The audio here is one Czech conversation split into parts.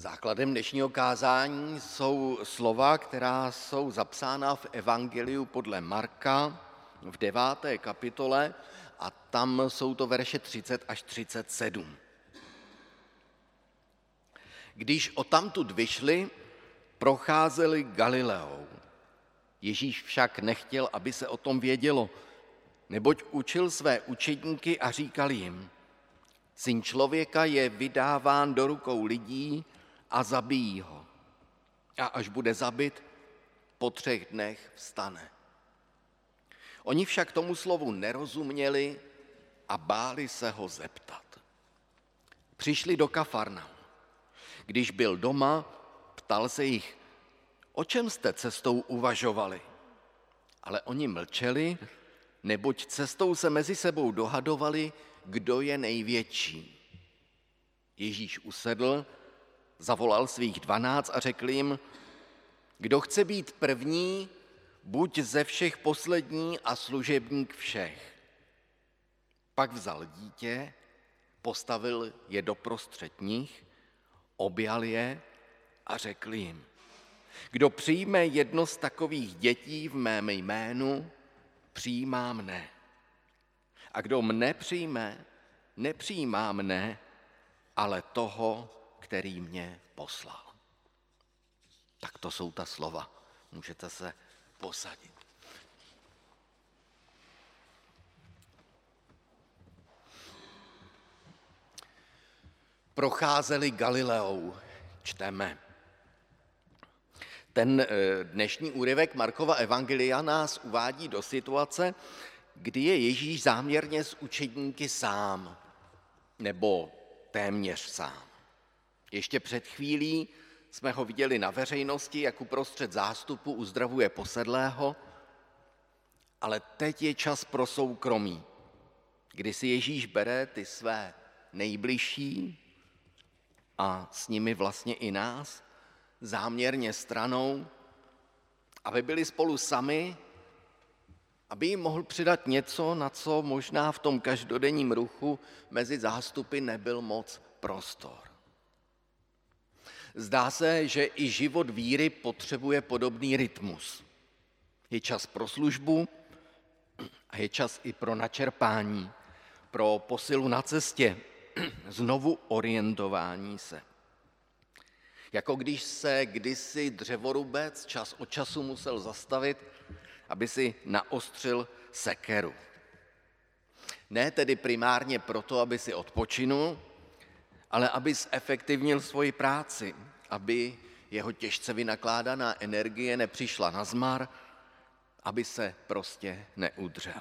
Základem dnešního kázání jsou slova, která jsou zapsána v Evangeliu podle Marka v 9. kapitole a tam jsou to verše 30 až 37. Když odtamtud vyšli, procházeli Galileou. Ježíš však nechtěl, aby se o tom vědělo, neboť učil své učedníky a říkal jim: Syn člověka je vydáván do rukou lidí a zabijí ho. A až bude zabit, po 3 dnech vstane. Oni však tomu slovu nerozuměli a báli se ho zeptat. Přišli do Kafarnaum. Když byl doma, ptal se jich: O čem jste cestou uvažovali? Ale oni mlčeli, neboť cestou se mezi sebou dohadovali, kdo je největší. Ježíš usedl, zavolal svých 12 a řekl jim: Kdo chce být první, buď ze všech poslední a služebník všech. Pak vzal dítě, postavil je doprostřed nich, objal je a řekl jim: Kdo přijme jedno z takových dětí v mém jménu, přijímá mne. A kdo mne přijme, nepřijímá mne, ale toho, který mě poslal. Tak to jsou ta slova. Můžete se posadit. Procházeli Galileou, čteme. Ten dnešní úryvek Markova evangelia nás uvádí do situace, kdy je Ježíš záměrně s učedníky sám, nebo téměř sám. Ještě před chvílí jsme ho viděli na veřejnosti, jak uprostřed zástupu uzdravuje posedlého, ale teď je čas pro soukromí, kdy si Ježíš bere ty své nejbližší a s nimi vlastně i nás záměrně stranou, aby byli spolu sami, aby jim mohl přidat něco, na co možná v tom každodenním ruchu mezi zástupy nebyl moc prostor. Zdá se, že i život víry potřebuje podobný rytmus. Je čas pro službu a je čas i pro načerpání, pro posilu na cestě, znovu orientování se. Jako když se kdysi dřevorubec čas od času musel zastavit, aby si naostřil sekeru. Ne tedy primárně proto, aby si odpočinul, ale aby zefektivnil svoji práci, aby jeho těžce vynakládaná energie nepřišla na zmar, aby se prostě neudřel.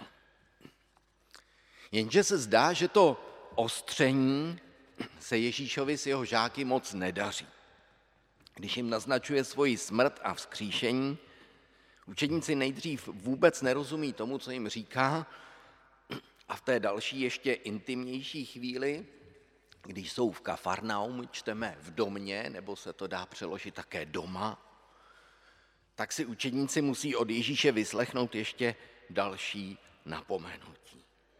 Jenže se zdá, že to ostření se Ježíšovi s jeho žáky moc nedaří. Když jim naznačuje svoji smrt a vzkříšení, učedníci nejdřív vůbec nerozumí tomu, co jim říká, a v té další ještě intimnější chvíli, když jsou v Kafarnaum, čteme v domě, nebo se to dá přeložit také doma, tak si učedníci musí od Ježíše vyslechnout ještě další napomenutí.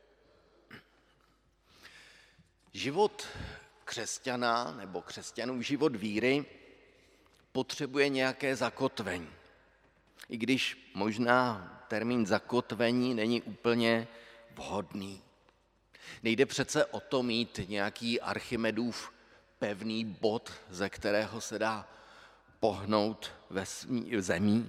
Život křesťana nebo křesťanů, život víry potřebuje nějaké zakotvení. I když možná termín zakotvení není úplně vhodný. Nejde přece o to mít nějaký Archimedův pevný bod, ze kterého se dá pohnout zemí.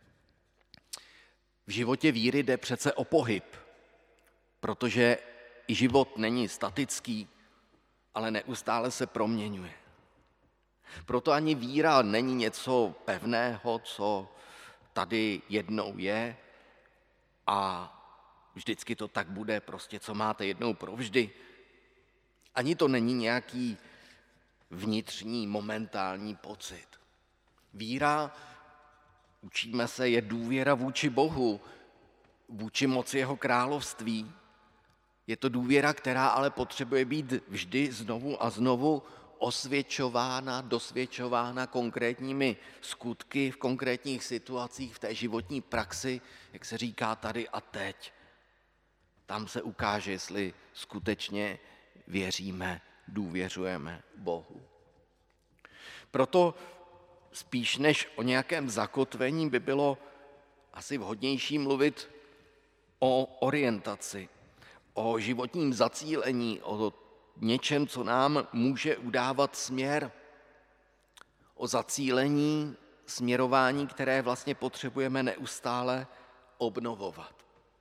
V životě víry jde přece o pohyb, protože i život není statický, ale neustále se proměňuje. Proto ani víra není něco pevného, co tady jednou je a vždycky to tak bude, prostě co máte jednou provždy. Ani to není nějaký vnitřní momentální pocit. Víra, učíme se, je důvěra vůči Bohu, vůči moci jeho království. Je to důvěra, která ale potřebuje být vždy znovu a znovu osvědčována, dosvědčována konkrétními skutky v konkrétních situacích v té životní praxi, jak se říká tady a teď. Tam se ukáže, jestli skutečně věříme, důvěřujeme Bohu. Proto spíš než o nějakém zakotvení by bylo asi vhodnější mluvit o orientaci, o životním zacílení, o něčem, co nám může udávat směr, o zacílení, směrování, které vlastně potřebujeme neustále obnovovat.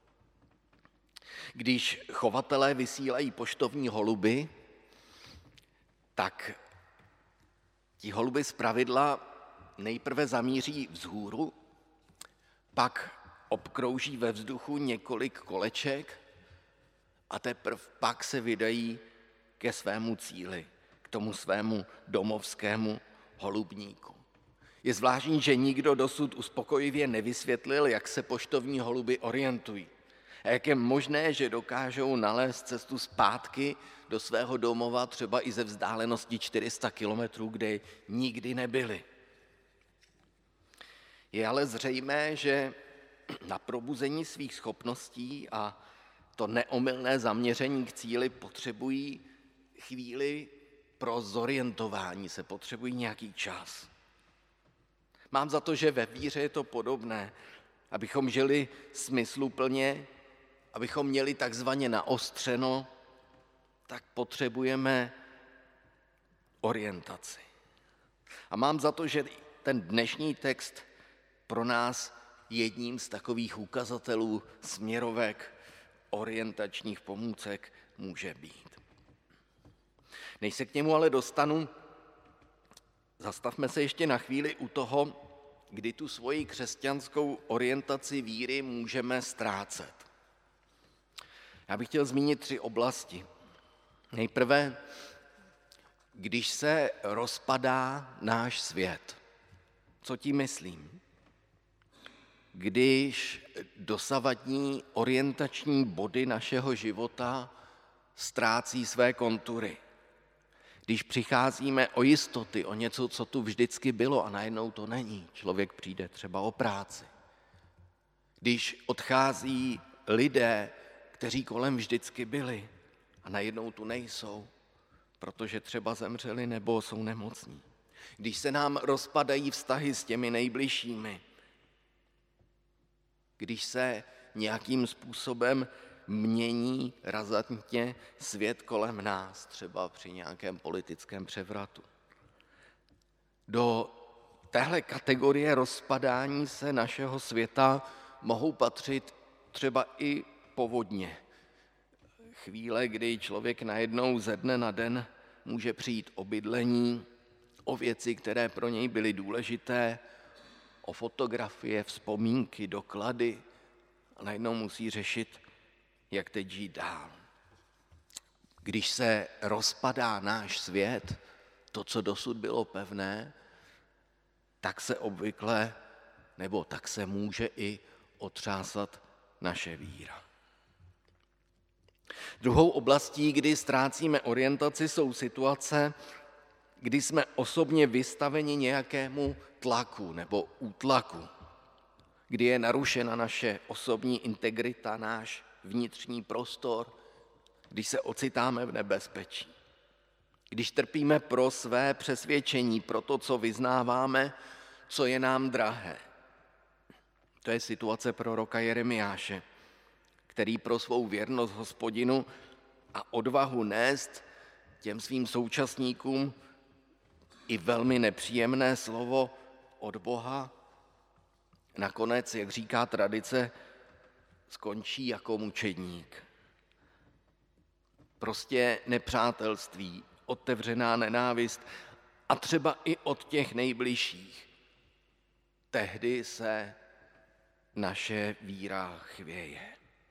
Když chovatelé vysílají poštovní holuby, tak ti holuby zpravidla nejprve zamíří vzhůru, pak obkrouží ve vzduchu několik koleček a teprve pak se vydají ke svému cíli, k tomu svému domovskému holubníku. Je zvláštní, že nikdo dosud uspokojivě nevysvětlil, jak se poštovní holuby orientují. A jak je možné, že dokážou nalézt cestu zpátky do svého domova třeba i ze vzdálenosti 400 kilometrů, kde nikdy nebyli. Je ale zřejmé, že na probuzení svých schopností a to neomylné zaměření k cíli potřebují chvíli pro zorientování se, potřebují nějaký čas. Mám za to, že ve víře je to podobné. Abychom žili smysluplně, abychom měli takzvaně naostřeno, tak potřebujeme orientaci. A mám za to, že ten dnešní text pro nás jedním z takových ukazatelů, směrovek, orientačních pomůcek může být. Než se k němu ale dostanu, zastavme se ještě na chvíli u toho, kdy tu svoji křesťanskou orientaci víry můžeme ztrácet. Já bych chtěl zmínit 3 oblasti. Nejprve, když se rozpadá náš svět. Co tím myslím? Když dosavadní orientační body našeho života ztrácí své kontury. Když přicházíme o jistoty, o něco, co tu vždycky bylo a najednou to není. Člověk přijde třeba o práci. Když odchází lidé, kteří kolem vždycky byli a najednou tu nejsou, protože třeba zemřeli nebo jsou nemocní. Když se nám rozpadají vztahy s těmi nejbližšími, když se nějakým způsobem mění razantně svět kolem nás, třeba při nějakém politickém převratu. Do téhle kategorie rozpadání se našeho světa mohou patřit třeba i povodně. Chvíle, kdy člověk najednou ze dne na den může přijít o bydlení, o věci, které pro něj byly důležité, o fotografie, vzpomínky, doklady a najednou musí řešit, jak teď žít dál. Když se rozpadá náš svět, to, co dosud bylo pevné, tak se obvykle, nebo tak se může i otřásat naše víra. Druhou oblastí, kdy ztrácíme orientaci, jsou situace, kdy jsme osobně vystaveni nějakému tlaku nebo útlaku, kdy je narušena naše osobní integrita, náš vnitřní prostor, když se ocitáme v nebezpečí. Když trpíme pro své přesvědčení, pro to, co vyznáváme, co je nám drahé. To je situace proroka Jeremiáše, který pro svou věrnost Hospodinu a odvahu nést těm svým současníkům i velmi nepříjemné slovo od Boha nakonec, jak říká tradice, skončí jako mučedník. Prostě nepřátelství, otevřená nenávist a třeba i od těch nejbližších. Tehdy se naše víra chvěje.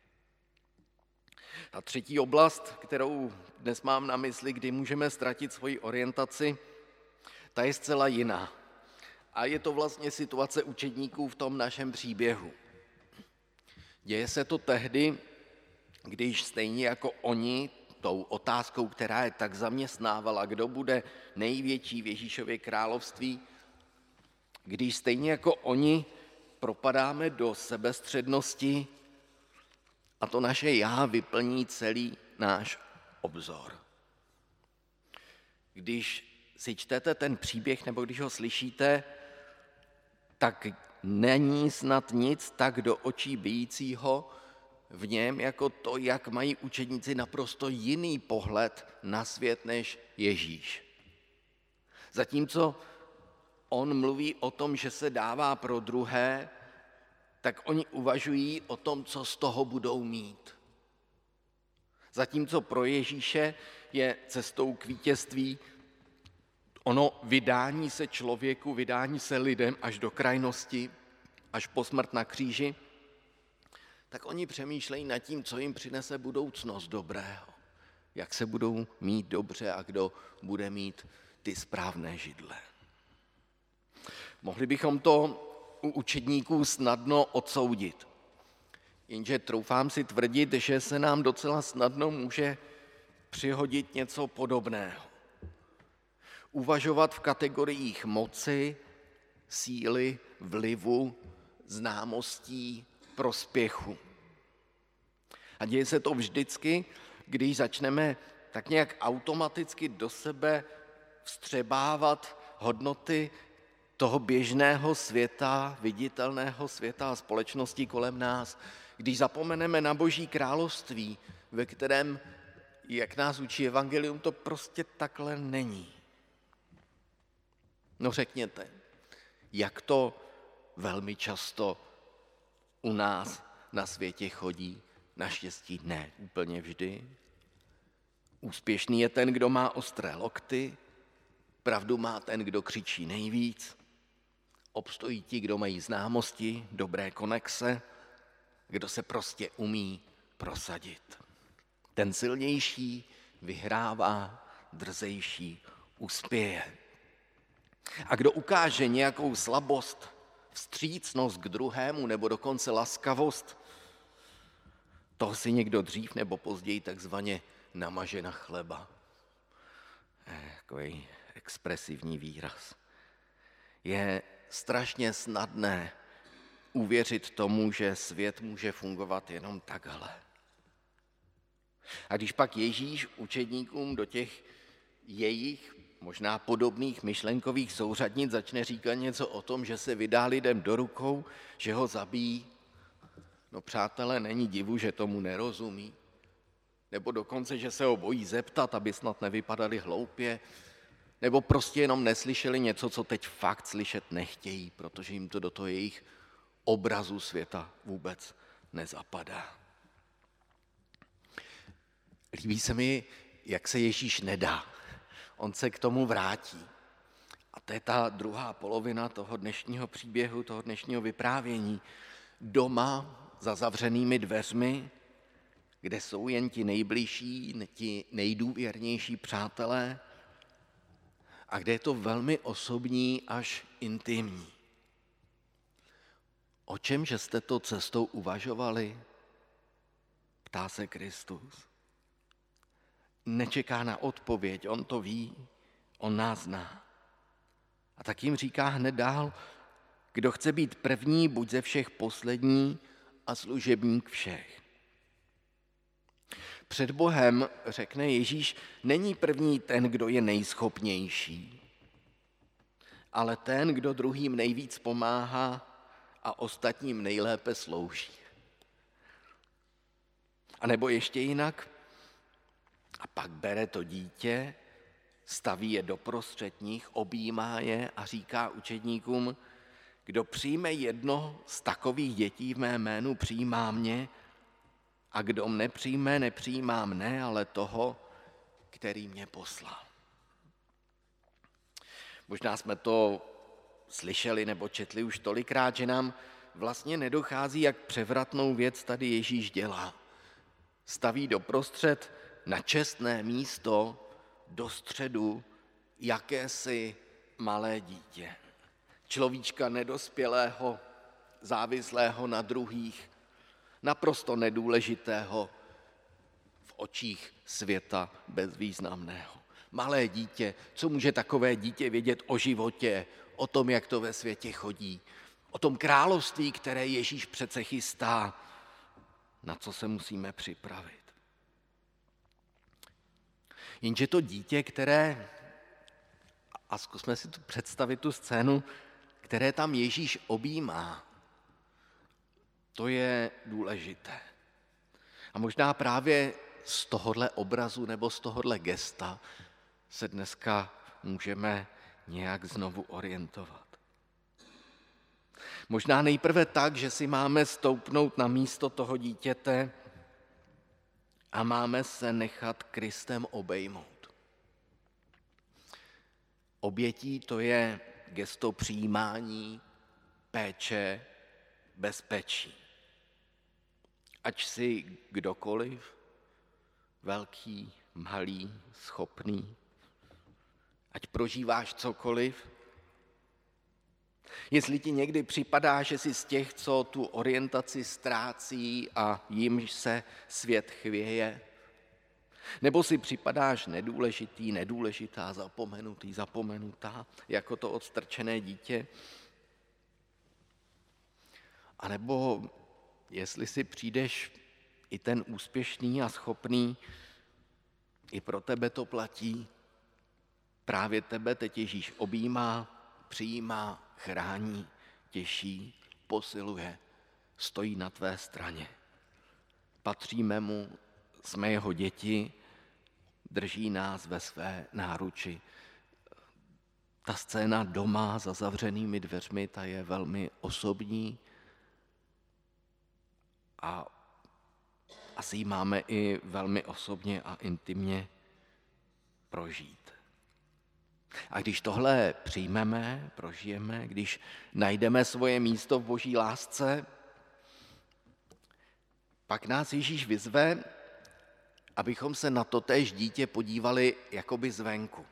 A třetí oblast, kterou dnes mám na mysli, kdy můžeme ztratit svoji orientaci, ta je zcela jiná. A je to vlastně situace učedníků v tom našem příběhu. Děje se to tehdy, když stejně jako oni tou otázkou, která je tak zaměstnávala, kdo bude největší v Ježíšově království, když stejně jako oni propadáme do sebestřednosti a to naše já vyplní celý náš obzor. Když si čtete ten příběh nebo když ho slyšíte, tak není snad nic tak do očí bijícího v něm, jako to, jak mají učedníci naprosto jiný pohled na svět než Ježíš. Zatímco on mluví o tom, že se dává pro druhé, tak oni uvažují o tom, co z toho budou mít. Zatímco pro Ježíše je cestou k vítězství ono vydání se člověku, vydání se lidem až do krajnosti, až po smrt na kříži, tak oni přemýšlejí nad tím, co jim přinese budoucnost dobrého, jak se budou mít dobře a kdo bude mít ty správné židle. Mohli bychom to u učedníků snadno odsoudit, jenže troufám si tvrdit, že se nám docela snadno může přihodit něco podobného. Uvažovat v kategoriích moci, síly, vlivu, známostí, prospěchu. A děje se to vždycky, když začneme tak nějak automaticky do sebe vstřebávat hodnoty toho běžného světa, viditelného světa a společnosti kolem nás, když zapomeneme na Boží království, ve kterém, jak nás učí evangelium, to prostě takhle není. No řekněte, jak to velmi často u nás na světě chodí, naštěstí ne úplně vždy. Úspěšný je ten, kdo má ostré lokty, pravdu má ten, kdo křičí nejvíc, obstojí ti, kdo mají známosti, dobré konexe, kdo se prostě umí prosadit. Ten silnější vyhrává, drzejší uspěje. A kdo ukáže nějakou slabost, vstřícnost k druhému nebo dokonce laskavost, toho si někdo dřív nebo později takzvaně namaže na chleba. Takový expresivní výraz. Je strašně snadné uvěřit tomu, že svět může fungovat jenom takhle. A když pak Ježíš učedníkům do těch jejich možná podobných myšlenkových souřadnic začne říkat něco o tom, že se vydá lidem do rukou, že ho zabijí, no přátelé, není divu, že tomu nerozumí. Nebo dokonce, že se ho bojí zeptat, aby snad nevypadali hloupě, nebo prostě jenom neslyšeli něco, co teď fakt slyšet nechtějí, protože jim to do toho jejich obrazu světa vůbec nezapadá. Líbí se mi, jak se Ježíš nedá. On se k tomu vrátí. A to je ta druhá polovina toho dnešního příběhu, toho dnešního vyprávění. Doma za zavřenými dveřmi, kde jsou jen ti nejbližší, ti nejdůvěrnější přátelé a kde je to velmi osobní až intimní. O čem, že jste to cestou uvažovali? Ptá se Kristus. Nečeká na odpověď, on to ví, on nás zná. A tak jim říká hned dál, kdo chce být první, buď ze všech poslední a služebník všech. Před Bohem, řekne Ježíš, není první ten, kdo je nejschopnější, ale ten, kdo druhým nejvíc pomáhá a ostatním nejlépe slouží. A nebo ještě jinak, a pak bere to dítě, staví je doprostřed nich, objímá je a říká učedníkům, kdo přijme jedno z takových dětí v mé jménu, přijímá mě, a kdo mne přijme, nepřijímá mne, ale toho, který mě poslal. Možná jsme to slyšeli nebo četli už tolikrát, že nám vlastně nedochází, jak převratnou věc tady Ježíš dělá. Staví doprostřed na čestné místo do středu jakési malé dítě. Človíčka nedospělého, závislého na druhých, naprosto nedůležitého v očích světa bezvýznamného. Malé dítě, co může takové dítě vědět o životě, o tom, jak to ve světě chodí, o tom království, které Ježíš přece chystá, na co se musíme připravit. Jenže to dítě, které A zkusme si tu představit tu scénu, které tam Ježíš objímá. To je důležité. A možná právě z tohohle obrazu nebo z tohohle gesta se dneska můžeme nějak znovu orientovat. Možná nejprve tak, že si máme stoupnout na místo toho dítěte a máme se nechat Kristem obejmout. Obětí to je gesto přijímání, péče, bezpečí. Ať si kdokoliv, velký, malý, schopný, ať prožíváš cokoliv. Jestli ti někdy připadá, že jsi z těch, co tu orientaci ztrácí a jimž se svět chvěje, nebo si připadáš nedůležitý, nedůležitá, zapomenutý, zapomenutá, jako to odstrčené dítě, a nebo jestli si přijdeš i ten úspěšný a schopný, i pro tebe to platí, právě tebe teď Ježíš objímá, přijímá, chrání, těší, posiluje, stojí na tvé straně. Patříme mu, jsme jeho děti, drží nás ve své náruči. Ta scéna doma za zavřenými dveřmi, ta je velmi osobní a asi ji máme i velmi osobně a intimně prožít. A když tohle přijmeme, prožijeme, když najdeme svoje místo v Boží lásce, pak nás Ježíš vyzve, abychom se na totéž dítě podívali jakoby zvenku.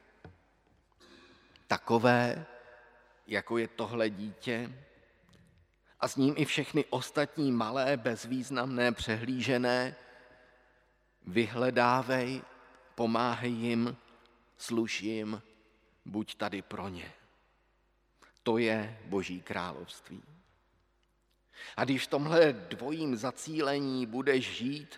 Takové, jako je tohle dítě, a s ním i všechny ostatní malé, bezvýznamné, přehlížené, vyhledávej, pomáhej jim, služ jim, buď tady pro ně. To je Boží království. A když v tomhle dvojím zacílení budeš žít,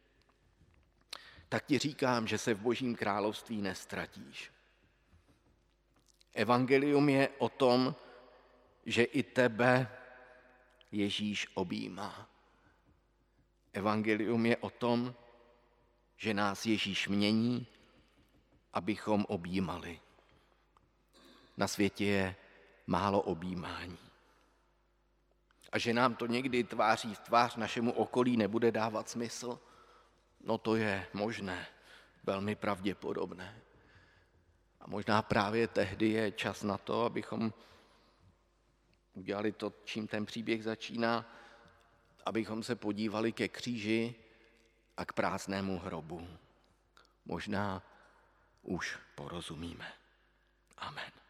tak ti říkám, že se v Božím království nestratíš. Evangelium je o tom, že i tebe Ježíš objímá. Evangelium je o tom, že nás Ježíš mění, abychom objímali. Na světě je málo objímání. A že nám to někdy tváří v tvář našemu okolí nebude dávat smysl, no to je možné, velmi pravděpodobné. A možná právě tehdy je čas na to, abychom udělali to, čím ten příběh začíná, abychom se podívali ke kříži a k prázdnému hrobu. Možná už porozumíme. Amen.